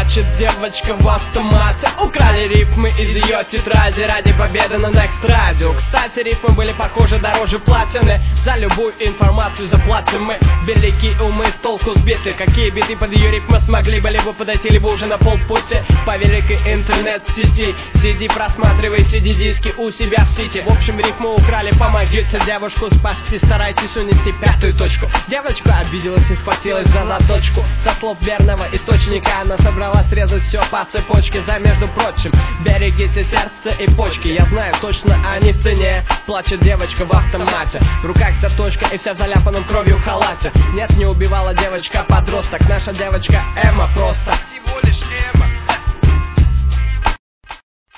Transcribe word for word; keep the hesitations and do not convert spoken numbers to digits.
Плачет девочка в автомате. Украли рифмы из ее тетради ради победы на Next Radio. Кстати, рифмы были похожи дороже платины. За любую информацию заплатим мы. Великие умы с толку сбиты. Какие биты под ее рифмы смогли бы либо подойти, либо уже на полпути по великой интернет-сети. Сиди, просматривай си ди-диски у себя в сети. В общем, рифму украли, помогите девушку спасти. Старайтесь унести пятую точку. Девочка обиделась и схватилась за заточку. Со слов верного источника она собралась срезать все по цепочке. За, между прочим, берегите сердце и почки. Я знаю точно, они в цене. Плачет девочка в автомате. В руках картошка и вся в заляпанном кровью халате. Нет, не убивала девочка подросток. Наша девочка Эмма просто всего лишь Эмма.